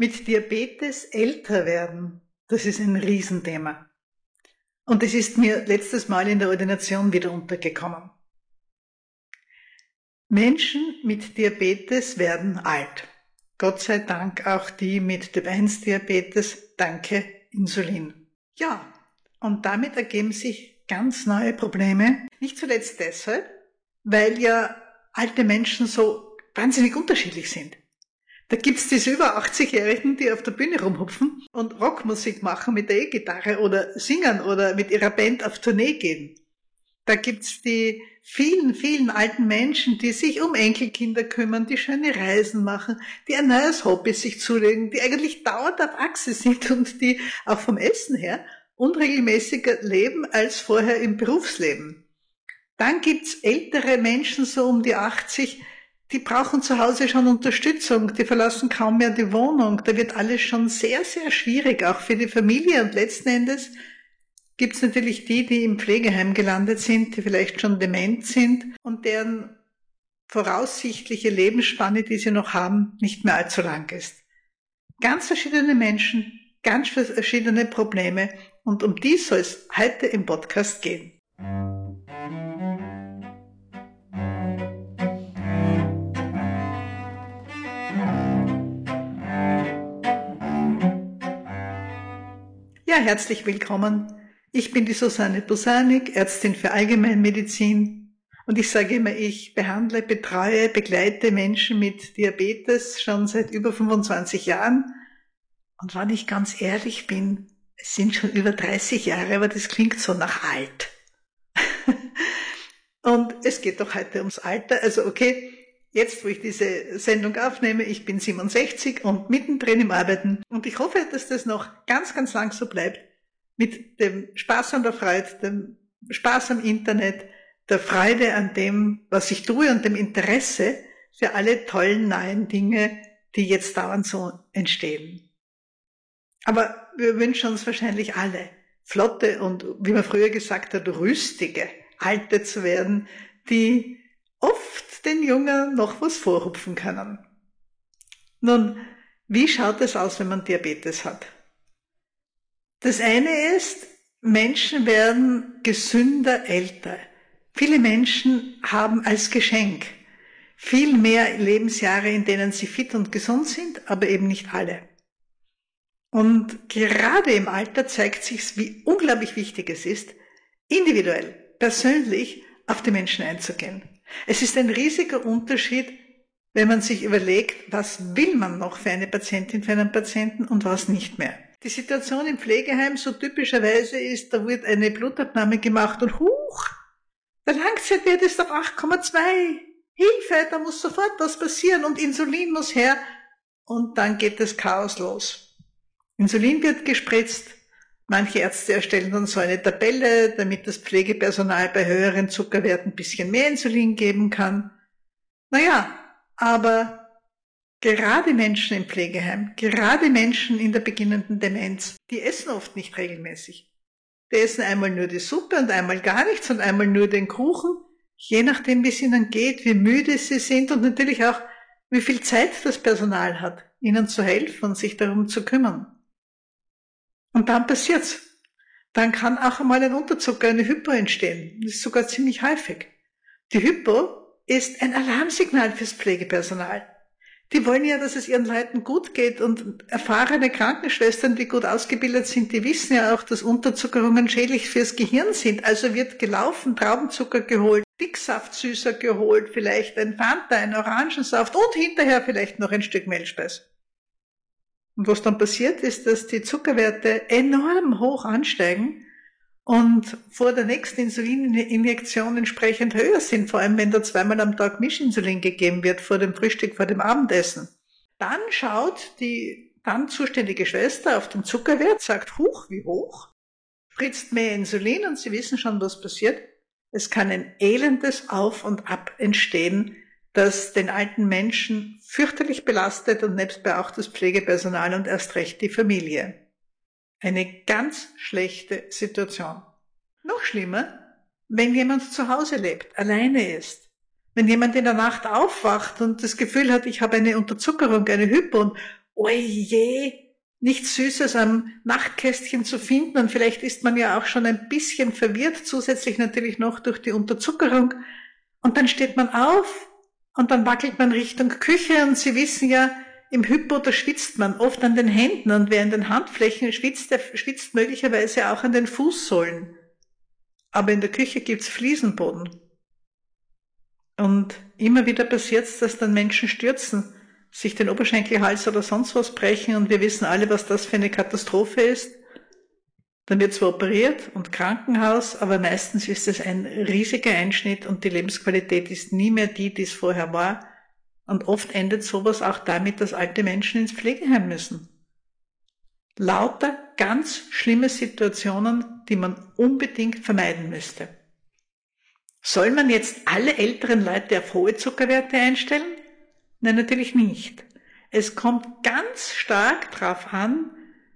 Mit Diabetes älter werden, das ist ein Riesenthema. Und es ist mir letztes Mal in der Ordination wieder untergekommen. Menschen mit Diabetes werden alt. Gott sei Dank auch die mit Typ 1 Diabetes, danke Insulin. Ja, und damit ergeben sich ganz neue Probleme. Nicht zuletzt deshalb, weil ja alte Menschen so wahnsinnig unterschiedlich sind. Da gibt's diese über 80-Jährigen, die auf der Bühne rumhupfen und Rockmusik machen mit der E-Gitarre oder singen oder mit ihrer Band auf Tournee gehen. Da gibt's die vielen, vielen alten Menschen, die sich um Enkelkinder kümmern, die schöne Reisen machen, die ein neues Hobby sich zulegen, die eigentlich dauernd auf Achse sind und die auch vom Essen her unregelmäßiger leben als vorher im Berufsleben. Dann gibt's ältere Menschen, so um die 80, die brauchen zu Hause schon Unterstützung, die verlassen kaum mehr die Wohnung. Da wird alles schon sehr, sehr schwierig, auch für die Familie. Und letzten Endes gibt's natürlich die im Pflegeheim gelandet sind, die vielleicht schon dement sind und deren voraussichtliche Lebensspanne, die sie noch haben, nicht mehr allzu lang ist. Ganz verschiedene Menschen, ganz verschiedene Probleme. Und um die soll es heute im Podcast gehen. Ja, herzlich willkommen. Ich bin die Susanne Bosanik, Ärztin für Allgemeinmedizin. Und ich sage immer, ich behandle, betreue, begleite Menschen mit Diabetes schon seit über 25 Jahren. Und wenn ich ganz ehrlich bin, es sind schon über 30 Jahre, aber das klingt so nach alt. Und es geht doch heute ums Alter. Also okay, jetzt, wo ich diese Sendung aufnehme, ich bin 67 und mittendrin im Arbeiten. Und ich hoffe, dass das noch ganz, ganz lang so bleibt. Mit dem Spaß an der Freude, dem Spaß am Internet, der Freude an dem, was ich tue und dem Interesse für alle tollen neuen Dinge, die jetzt dauernd so entstehen. Aber wir wünschen uns wahrscheinlich alle flotte und, wie man früher gesagt hat, rüstige, alte zu werden, die oft den Jungen noch was vorhupfen können. Nun, wie schaut es aus, wenn man Diabetes hat? Das eine ist, Menschen werden gesünder älter. Viele Menschen haben als Geschenk viel mehr Lebensjahre, in denen sie fit und gesund sind, aber eben nicht alle. Und gerade im Alter zeigt sich, wie unglaublich wichtig es ist, individuell, persönlich auf die Menschen einzugehen. Es ist ein riesiger Unterschied, wenn man sich überlegt, was will man noch für eine Patientin, für einen Patienten und was nicht mehr. Die Situation im Pflegeheim so typischerweise ist, da wird eine Blutabnahme gemacht und huch, der Langzeitwert ist auf 8,2. Hilfe, da muss sofort was passieren und Insulin muss her. Und dann geht das Chaos los. Insulin wird gespritzt. Manche Ärzte erstellen dann so eine Tabelle, damit das Pflegepersonal bei höheren Zuckerwerten ein bisschen mehr Insulin geben kann. Naja, aber gerade Menschen im Pflegeheim, gerade Menschen in der beginnenden Demenz, die essen oft nicht regelmäßig. Die essen einmal nur die Suppe und einmal gar nichts und einmal nur den Kuchen, je nachdem, wie es ihnen geht, wie müde sie sind und natürlich auch, wie viel Zeit das Personal hat, ihnen zu helfen und sich darum zu kümmern. Und dann passiert's. Dann kann auch einmal ein Unterzucker, eine Hypo entstehen. Das ist sogar ziemlich häufig. Die Hypo ist ein Alarmsignal fürs Pflegepersonal. Die wollen ja, dass es ihren Leuten gut geht und erfahrene Krankenschwestern, die gut ausgebildet sind, die wissen ja auch, dass Unterzuckerungen schädlich fürs Gehirn sind. Also wird gelaufen, Traubenzucker geholt, Dicksaftsüßer geholt, vielleicht ein Fanta, ein Orangensaft und hinterher vielleicht noch ein Stück Mehlspeis. Und was dann passiert ist, dass die Zuckerwerte enorm hoch ansteigen und vor der nächsten Insulininjektion entsprechend höher sind, vor allem wenn da zweimal am Tag Mischinsulin gegeben wird, vor dem Frühstück, vor dem Abendessen. Dann schaut die dann zuständige Schwester auf den Zuckerwert, sagt, huch, wie hoch, spritzt mehr Insulin und Sie wissen schon, was passiert. Es kann ein elendes Auf und Ab entstehen, das den alten Menschen fürchterlich belastet und nebstbei auch das Pflegepersonal und erst recht die Familie. Eine ganz schlechte Situation. Noch schlimmer, wenn jemand zu Hause lebt, alleine ist. Wenn jemand in der Nacht aufwacht und das Gefühl hat, ich habe eine Unterzuckerung, eine Hypo oje, nichts Süßes am Nachtkästchen zu finden und vielleicht ist man ja auch schon ein bisschen verwirrt, zusätzlich natürlich noch durch die Unterzuckerung. Und dann steht man auf und dann wackelt man Richtung Küche und Sie wissen ja, im Hypo, da schwitzt man oft an den Händen und wer an den Handflächen schwitzt, der schwitzt möglicherweise auch an den Fußsohlen. Aber in der Küche gibt's Fliesenboden. Und immer wieder passiert's, dass dann Menschen stürzen, sich den Oberschenkelhals oder sonst was brechen und wir wissen alle, was das für eine Katastrophe ist. Dann wird zwar operiert und Krankenhaus, aber meistens ist es ein riesiger Einschnitt und die Lebensqualität ist nie mehr die, die es vorher war. Und oft endet sowas auch damit, dass alte Menschen ins Pflegeheim müssen. Lauter ganz schlimme Situationen, die man unbedingt vermeiden müsste. Soll man jetzt alle älteren Leute auf hohe Zuckerwerte einstellen? Nein, natürlich nicht. Es kommt ganz stark darauf an,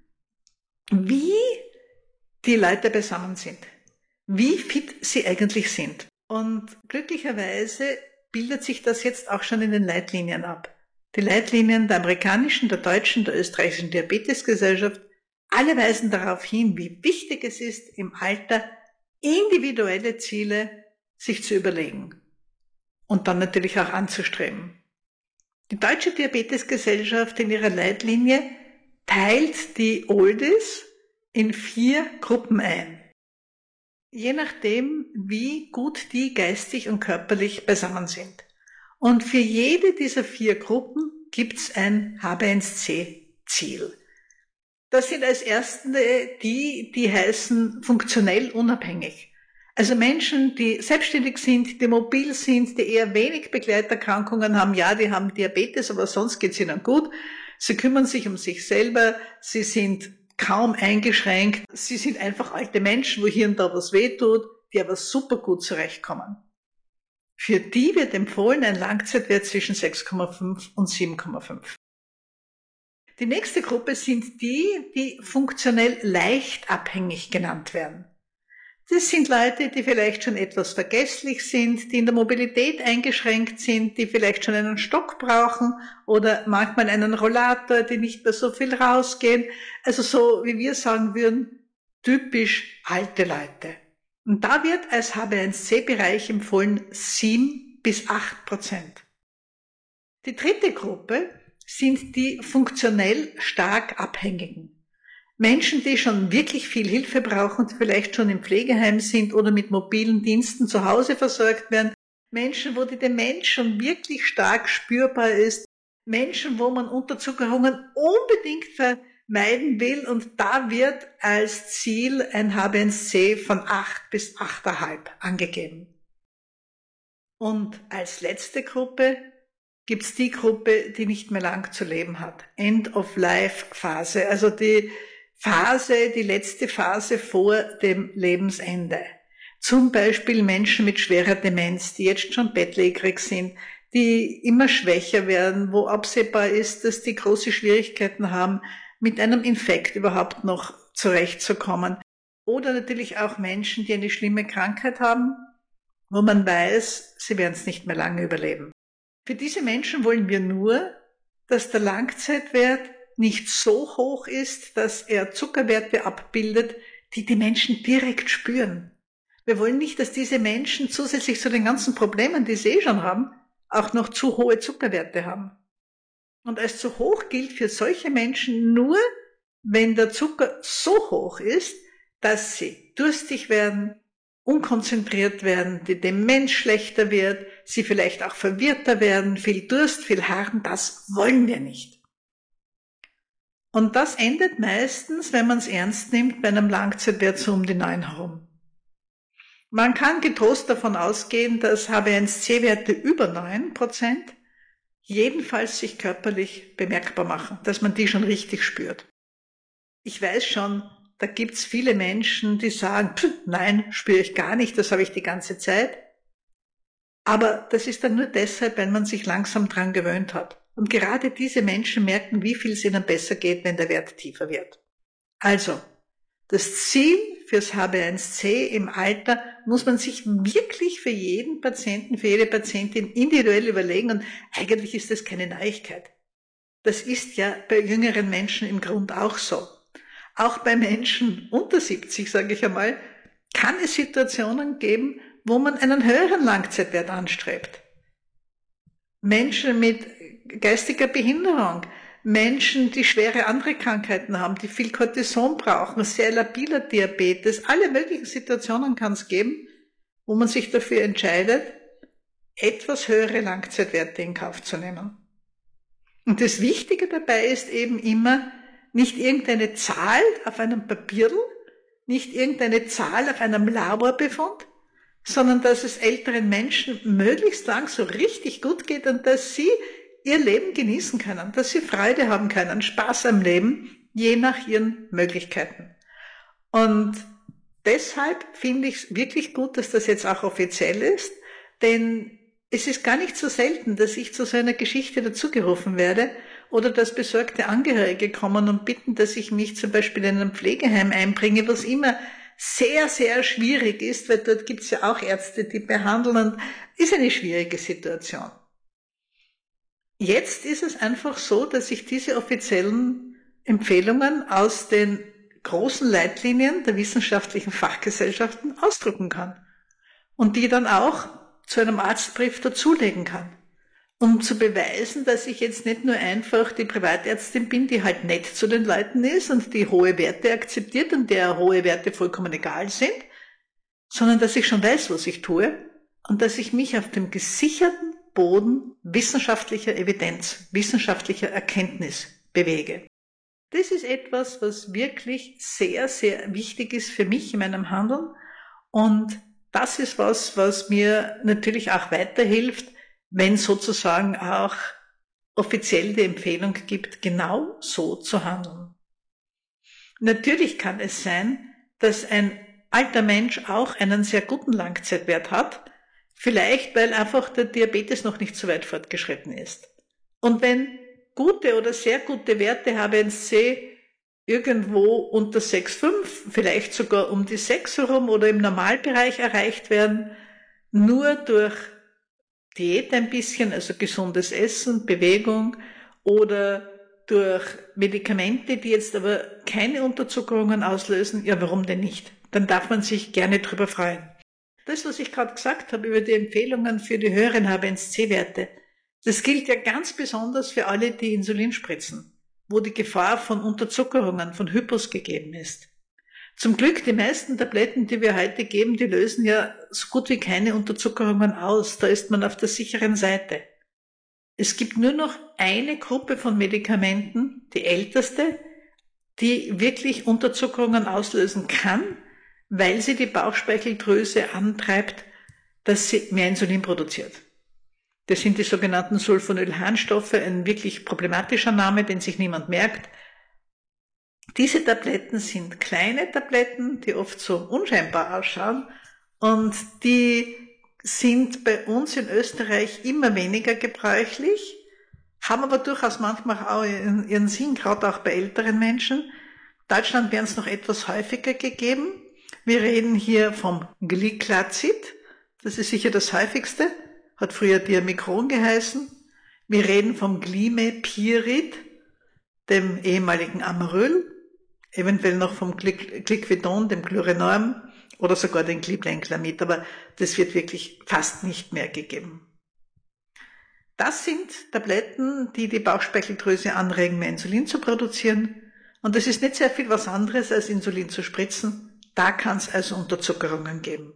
wie die Leute beisammen sind, wie fit sie eigentlich sind. Und glücklicherweise bildet sich das jetzt auch schon in den Leitlinien ab. Die Leitlinien der amerikanischen, der deutschen, der österreichischen Diabetesgesellschaft, alle weisen darauf hin, wie wichtig es ist, im Alter individuelle Ziele sich zu überlegen und dann natürlich auch anzustreben. Die Deutsche Diabetesgesellschaft in ihrer Leitlinie teilt die Oldies in 4 Gruppen ein, je nachdem, wie gut die geistig und körperlich beisammen sind. Und für jede dieser 4 Gruppen gibt's ein HbA1c-Ziel. Das sind als erste die heißen funktionell unabhängig. Also Menschen, die selbstständig sind, die mobil sind, die eher wenig Begleiterkrankungen haben, ja, die haben Diabetes, aber sonst geht's ihnen gut. Sie kümmern sich um sich selber, sie sind kaum eingeschränkt, sie sind einfach alte Menschen, wo hier und da was wehtut, die aber super gut zurechtkommen. Für die wird empfohlen ein Langzeitwert zwischen 6,5 und 7,5. Die nächste Gruppe sind die funktionell leicht abhängig genannt werden. Das sind Leute, die vielleicht schon etwas vergesslich sind, die in der Mobilität eingeschränkt sind, die vielleicht schon einen Stock brauchen oder manchmal einen Rollator, die nicht mehr so viel rausgehen. Also so, wie wir sagen würden, typisch alte Leute. Und da wird als HbA1c-Bereich empfohlen 7-8%. Die dritte Gruppe sind die funktionell stark Abhängigen. Menschen, die schon wirklich viel Hilfe brauchen, die vielleicht schon im Pflegeheim sind oder mit mobilen Diensten zu Hause versorgt werden. Menschen, wo die Demenz schon wirklich stark spürbar ist. Menschen, wo man Unterzuckerungen unbedingt vermeiden will. Und da wird als Ziel ein HbA1c von 8 bis 8,5 angegeben. Und als letzte Gruppe gibt's die Gruppe, die nicht mehr lang zu leben hat. End-of-Life-Phase, also die letzte Phase vor dem Lebensende. Zum Beispiel Menschen mit schwerer Demenz, die jetzt schon bettlägerig sind, die immer schwächer werden, wo absehbar ist, dass die große Schwierigkeiten haben, mit einem Infekt überhaupt noch zurechtzukommen. Oder natürlich auch Menschen, die eine schlimme Krankheit haben, wo man weiß, sie werden es nicht mehr lange überleben. Für diese Menschen wollen wir nur, dass der Langzeitwert nicht so hoch ist, dass er Zuckerwerte abbildet, die die Menschen direkt spüren. Wir wollen nicht, dass diese Menschen zusätzlich zu den ganzen Problemen, die sie schon haben, auch noch zu hohe Zuckerwerte haben. Und als zu hoch gilt für solche Menschen nur, wenn der Zucker so hoch ist, dass sie durstig werden, unkonzentriert werden, die Demenz schlechter wird, sie vielleicht auch verwirrter werden, viel Durst, viel Harren, das wollen wir nicht. Und das endet meistens, wenn man es ernst nimmt, bei einem Langzeitwert so um die 9 herum. Man kann getrost davon ausgehen, dass HbA1c-Werte über 9% jedenfalls sich körperlich bemerkbar machen, dass man die schon richtig spürt. Ich weiß schon, da gibt's viele Menschen, die sagen, nein, spüre ich gar nicht, das habe ich die ganze Zeit. Aber das ist dann nur deshalb, wenn man sich langsam dran gewöhnt hat. Und gerade diese Menschen merken, wie viel es ihnen besser geht, wenn der Wert tiefer wird. Also, das Ziel fürs HbA1c im Alter muss man sich wirklich für jeden Patienten, für jede Patientin individuell überlegen und eigentlich ist das keine Neuigkeit. Das ist ja bei jüngeren Menschen im Grund auch so. Auch bei Menschen unter 70, sage ich einmal, kann es Situationen geben, wo man einen höheren Langzeitwert anstrebt. Menschen mit geistiger Behinderung, Menschen, die schwere andere Krankheiten haben, die viel Cortison brauchen, sehr labiler Diabetes, alle möglichen Situationen kann es geben, wo man sich dafür entscheidet, etwas höhere Langzeitwerte in Kauf zu nehmen. Und das Wichtige dabei ist eben immer, nicht irgendeine Zahl auf einem Papierl, nicht irgendeine Zahl auf einem Laborbefund, sondern dass es älteren Menschen möglichst lang so richtig gut geht und dass sie ihr Leben genießen können, dass sie Freude haben können, Spaß am Leben, je nach ihren Möglichkeiten. Und deshalb finde ich es wirklich gut, dass das jetzt auch offiziell ist, denn es ist gar nicht so selten, dass ich zu so einer Geschichte dazugerufen werde oder dass besorgte Angehörige kommen und bitten, dass ich mich zum Beispiel in einem Pflegeheim einbringe, was immer sehr, sehr schwierig ist, weil dort gibt es ja auch Ärzte, die behandeln und ist eine schwierige Situation. Jetzt ist es einfach so, dass ich diese offiziellen Empfehlungen aus den großen Leitlinien der wissenschaftlichen Fachgesellschaften ausdrucken kann und die dann auch zu einem Arztbrief dazulegen kann, um zu beweisen, dass ich jetzt nicht nur einfach die Privatärztin bin, die halt nett zu den Leuten ist und die hohe Werte akzeptiert und der hohe Werte vollkommen egal sind, sondern dass ich schon weiß, was ich tue und dass ich mich auf dem gesicherten Boden wissenschaftlicher Evidenz, wissenschaftlicher Erkenntnis bewege. Das ist etwas, was wirklich sehr, sehr wichtig ist für mich in meinem Handeln und das ist was mir natürlich auch weiterhilft, wenn sozusagen auch offiziell die Empfehlung gibt, genau so zu handeln. Natürlich kann es sein, dass ein alter Mensch auch einen sehr guten Langzeitwert hat, vielleicht weil einfach der Diabetes noch nicht so weit fortgeschritten ist. Und wenn gute oder sehr gute Werte HbA1c irgendwo unter 6,5, vielleicht sogar um die 6 herum oder im Normalbereich erreicht werden, nur durch Diät ein bisschen, also gesundes Essen, Bewegung oder durch Medikamente, die jetzt aber keine Unterzuckerungen auslösen, ja, warum denn nicht? Dann darf man sich gerne drüber freuen. Das, was ich gerade gesagt habe über die Empfehlungen für die höheren HbA1c-Werte, das gilt ja ganz besonders für alle, die Insulin spritzen, wo die Gefahr von Unterzuckerungen, von Hypos gegeben ist. Zum Glück, die meisten Tabletten, die wir heute geben, die lösen ja so gut wie keine Unterzuckerungen aus. Da ist man auf der sicheren Seite. Es gibt nur noch eine Gruppe von Medikamenten, die älteste, die wirklich Unterzuckerungen auslösen kann, weil sie die Bauchspeicheldrüse antreibt, dass sie mehr Insulin produziert. Das sind die sogenannten Sulfonylharnstoffe, ein wirklich problematischer Name, den sich niemand merkt. Diese Tabletten sind kleine Tabletten, die oft so unscheinbar ausschauen und die sind bei uns in Österreich immer weniger gebräuchlich, haben aber durchaus manchmal auch ihren Sinn, gerade auch bei älteren Menschen. In Deutschland werden es noch etwas häufiger gegeben. Wir reden hier vom Gliclazid, das ist sicher das häufigste, hat früher Diamikron geheißen. Wir reden vom Glimepirid, dem ehemaligen Amaryl, eventuell noch vom Gliclidon, dem Chlorenorm oder sogar den Gliblenclamid, aber das wird wirklich fast nicht mehr gegeben. Das sind Tabletten, die die Bauchspeicheldrüse anregen, mehr Insulin zu produzieren. Und das ist nicht sehr viel was anderes, als Insulin zu spritzen. Da kann es also Unterzuckerungen geben.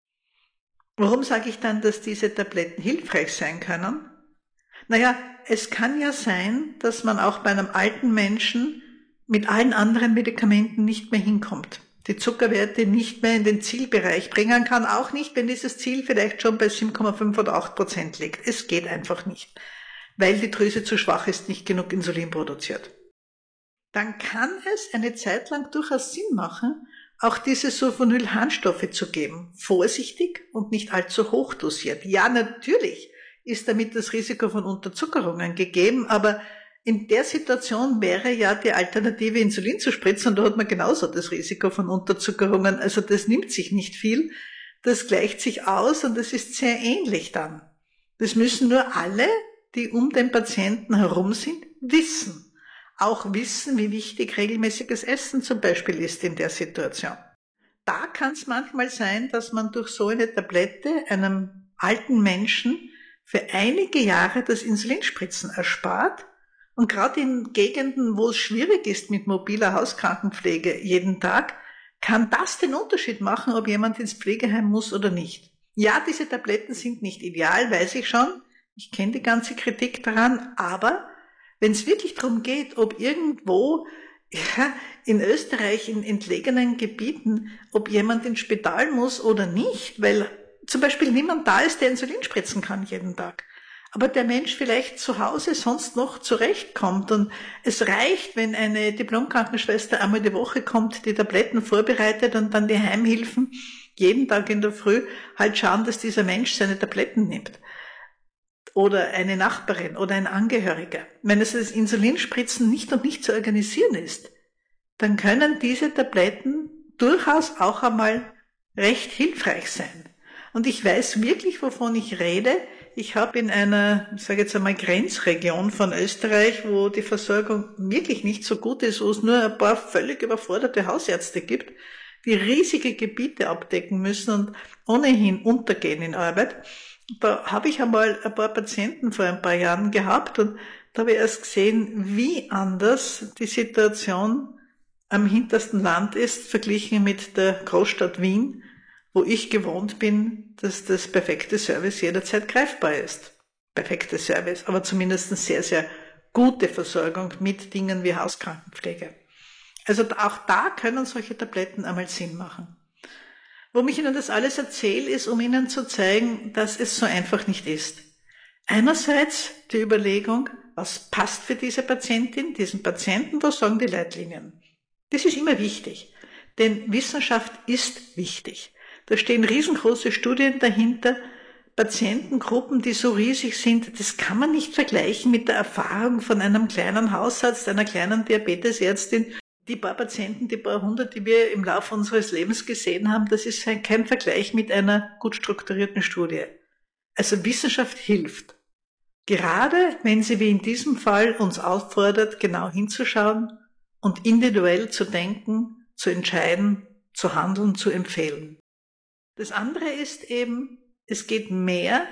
Warum sage ich dann, dass diese Tabletten hilfreich sein können? Naja, es kann ja sein, dass man auch bei einem alten Menschen mit allen anderen Medikamenten nicht mehr hinkommt. Die Zuckerwerte nicht mehr in den Zielbereich bringen kann, auch nicht, wenn dieses Ziel vielleicht schon bei 7,5 oder 8% liegt. Es geht einfach nicht, weil die Drüse zu schwach ist, nicht genug Insulin produziert. Dann kann es eine Zeit lang durchaus Sinn machen, auch diese Sulfonylharnstoffe zu geben. Vorsichtig und nicht allzu hoch dosiert. Ja, natürlich ist damit das Risiko von Unterzuckerungen gegeben, aber in der Situation wäre ja die Alternative Insulin zu spritzen und da hat man genauso das Risiko von Unterzuckerungen. Also das nimmt sich nicht viel, das gleicht sich aus und das ist sehr ähnlich dann. Das müssen nur alle, die um den Patienten herum sind, wissen. Auch wissen, wie wichtig regelmäßiges Essen zum Beispiel ist in der Situation. Da kann es manchmal sein, dass man durch so eine Tablette einem alten Menschen für einige Jahre das Insulinspritzen erspart. Und gerade in Gegenden, wo es schwierig ist mit mobiler Hauskrankenpflege jeden Tag, kann das den Unterschied machen, ob jemand ins Pflegeheim muss oder nicht. Ja, diese Tabletten sind nicht ideal, weiß ich schon. Ich kenne die ganze Kritik daran, aber wenn es wirklich darum geht, ob irgendwo in Österreich, in entlegenen Gebieten, ob jemand ins Spital muss oder nicht, weil zum Beispiel niemand da ist, der Insulin spritzen kann jeden Tag. Aber der Mensch vielleicht zu Hause sonst noch zurechtkommt und es reicht, wenn eine Diplomkrankenschwester einmal die Woche kommt, die Tabletten vorbereitet und dann die Heimhilfen jeden Tag in der Früh halt schauen, dass dieser Mensch seine Tabletten nimmt. Oder eine Nachbarin oder ein Angehöriger. Wenn es das Insulinspritzen nicht und nicht zu organisieren ist, dann können diese Tabletten durchaus auch einmal recht hilfreich sein. Und ich weiß wirklich, wovon ich rede. Ich habe in einer, ich sage jetzt einmal, Grenzregion von Österreich, wo die Versorgung wirklich nicht so gut ist, wo es nur ein paar völlig überforderte Hausärzte gibt, die riesige Gebiete abdecken müssen und ohnehin untergehen in Arbeit. Da habe ich einmal ein paar Patienten vor ein paar Jahren gehabt und da habe ich erst gesehen, wie anders die Situation am hintersten Land ist, verglichen mit der Großstadt Wien, wo ich gewohnt bin, dass das perfekte Service jederzeit greifbar ist. Perfekte Service, aber zumindest eine sehr, sehr gute Versorgung mit Dingen wie Hauskrankenpflege. Also auch da können solche Tabletten einmal Sinn machen. Warum ich Ihnen das alles erzähle, ist, um Ihnen zu zeigen, dass es so einfach nicht ist. Einerseits die Überlegung, was passt für diese Patientin, diesen Patienten, was sagen die Leitlinien. Das ist immer wichtig, denn Wissenschaft ist wichtig. Da stehen riesengroße Studien dahinter, Patientengruppen, die so riesig sind, das kann man nicht vergleichen mit der Erfahrung von einem kleinen Hausarzt, einer kleinen Diabetesärztin. Die paar Patienten, die paar hundert, die wir im Laufe unseres Lebens gesehen haben, das ist kein Vergleich mit einer gut strukturierten Studie. Also Wissenschaft hilft. Gerade wenn sie wie in diesem Fall uns auffordert, genau hinzuschauen und individuell zu denken, zu entscheiden, zu handeln, zu empfehlen. Das andere ist eben, es geht um mehr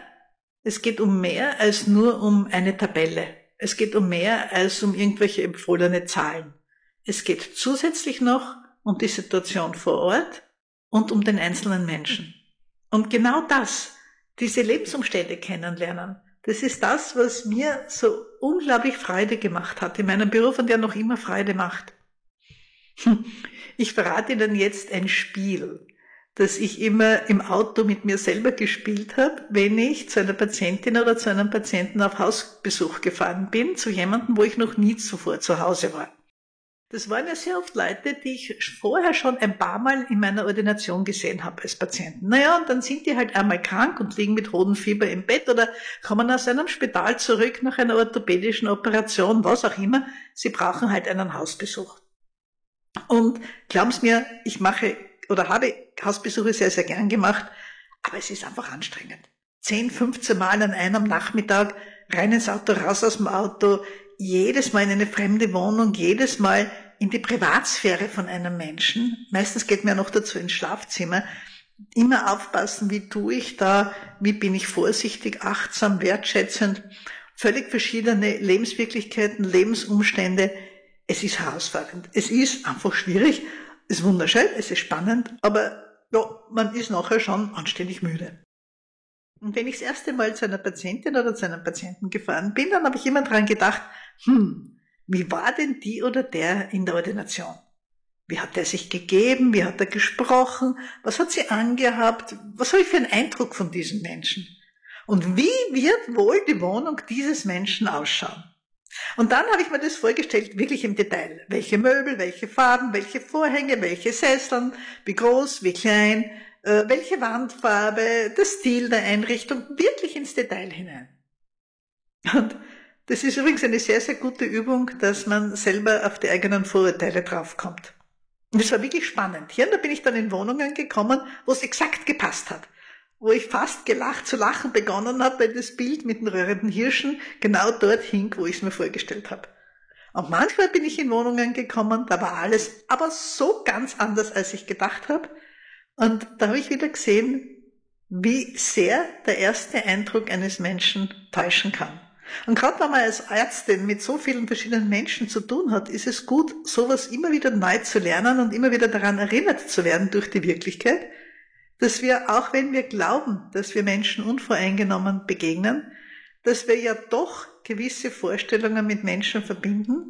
als nur um eine Tabelle. Es geht um mehr als um irgendwelche empfohlene Zahlen. Es geht zusätzlich noch um die Situation vor Ort und um den einzelnen Menschen. Und genau das, diese Lebensumstände kennenlernen, das ist das, was mir so unglaublich Freude gemacht hat in meinem Beruf und der noch immer Freude macht. Ich verrate Ihnen jetzt ein Spiel, das ich immer im Auto mit mir selber gespielt habe, wenn ich zu einer Patientin oder zu einem Patienten auf Hausbesuch gefahren bin, zu jemandem, wo ich noch nie zuvor zu Hause war. Das waren ja sehr oft Leute, die ich vorher schon ein paar Mal in meiner Ordination gesehen habe als Patienten. Naja, und dann sind die halt einmal krank und liegen mit hohem Fieber im Bett oder kommen aus einem Spital zurück nach einer orthopädischen Operation, was auch immer. Sie brauchen halt einen Hausbesuch. Und glauben Sie mir, ich habe Hausbesuche sehr, sehr gern gemacht, aber es ist einfach anstrengend. 10, 15 Mal an einem Nachmittag, rein ins Auto, raus aus dem Auto, jedes Mal in eine fremde Wohnung, jedes Mal in die Privatsphäre von einem Menschen. Meistens geht man ja noch dazu ins Schlafzimmer. Immer aufpassen, wie tue ich da, wie bin ich vorsichtig, achtsam, wertschätzend. Völlig verschiedene Lebenswirklichkeiten, Lebensumstände. Es ist herausfordernd. Es ist einfach schwierig. Es ist wunderschön, es ist spannend, aber ja, man ist nachher schon anständig müde. Und wenn ich das erste Mal zu einer Patientin oder zu einem Patienten gefahren bin, dann habe ich immer dran gedacht, wie war denn die oder der in der Ordination? Wie hat er sich gegeben? Wie hat er gesprochen? Was hat sie angehabt? Was habe ich für einen Eindruck von diesem Menschen? Und wie wird wohl die Wohnung dieses Menschen ausschauen? Und dann habe ich mir das vorgestellt, wirklich im Detail. Welche Möbel, welche Farben, welche Vorhänge, welche Sesseln, wie groß, wie klein, welche Wandfarbe, der Stil der Einrichtung, wirklich ins Detail hinein. Und das ist übrigens eine sehr, sehr gute Übung, dass man selber auf die eigenen Vorurteile draufkommt. Und das war wirklich spannend. Hier, und da bin ich dann in Wohnungen gekommen, wo es exakt gepasst hat. Wo ich fast zu lachen begonnen habe, weil das Bild mit den röhrenden Hirschen genau dort hing, wo ich es mir vorgestellt habe. Und manchmal bin ich in Wohnungen gekommen, da war alles aber so ganz anders, als ich gedacht habe. Und da habe ich wieder gesehen, wie sehr der erste Eindruck eines Menschen täuschen kann. Und gerade wenn man als Ärztin mit so vielen verschiedenen Menschen zu tun hat, ist es gut, sowas immer wieder neu zu lernen und immer wieder daran erinnert zu werden durch die Wirklichkeit, dass wir, auch wenn wir glauben, dass wir Menschen unvoreingenommen begegnen, dass wir ja doch gewisse Vorstellungen mit Menschen verbinden,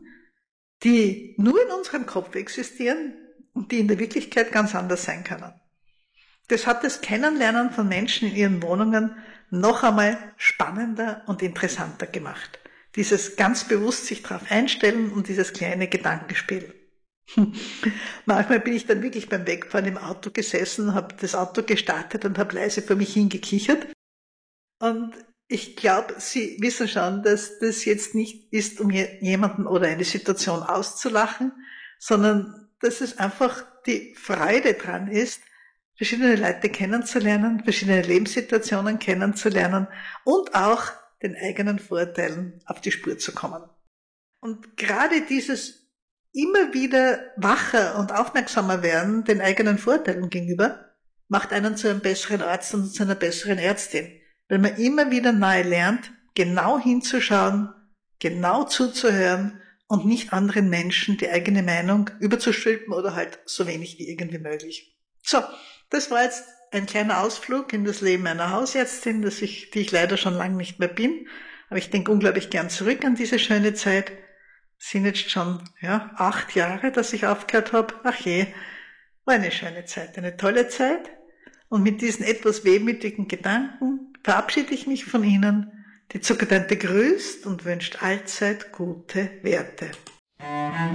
die nur in unserem Kopf existieren und die in der Wirklichkeit ganz anders sein können. Das hat das Kennenlernen von Menschen in ihren Wohnungen noch einmal spannender und interessanter gemacht. Dieses ganz bewusst sich darauf einstellen und dieses kleine Gedankenspiel. Manchmal bin ich dann wirklich beim Wegfahren im Auto gesessen, habe das Auto gestartet und habe leise vor mich hingekichert. Und ich glaube, Sie wissen schon, dass das jetzt nicht ist, um jemanden oder eine Situation auszulachen, sondern dass es einfach die Freude dran ist, verschiedene Leute kennenzulernen, verschiedene Lebenssituationen kennenzulernen und auch den eigenen Vorteilen auf die Spur zu kommen. Und gerade dieses immer wieder wacher und aufmerksamer werden den eigenen Vorteilen gegenüber macht einen zu einem besseren Arzt und zu einer besseren Ärztin, weil man immer wieder neu lernt, genau hinzuschauen, genau zuzuhören und nicht anderen Menschen die eigene Meinung überzustülpen oder halt so wenig wie irgendwie möglich. So, das war jetzt ein kleiner Ausflug in das Leben einer Hausärztin, die ich leider schon lange nicht mehr bin. Aber ich denke unglaublich gern zurück an diese schöne Zeit. Es sind jetzt schon 8 Jahre, dass ich aufgehört habe. Ach je, war eine schöne Zeit, eine tolle Zeit. Und mit diesen etwas wehmütigen Gedanken verabschiede ich mich von Ihnen. Die Zuckertante grüßt und wünscht allzeit gute Werte.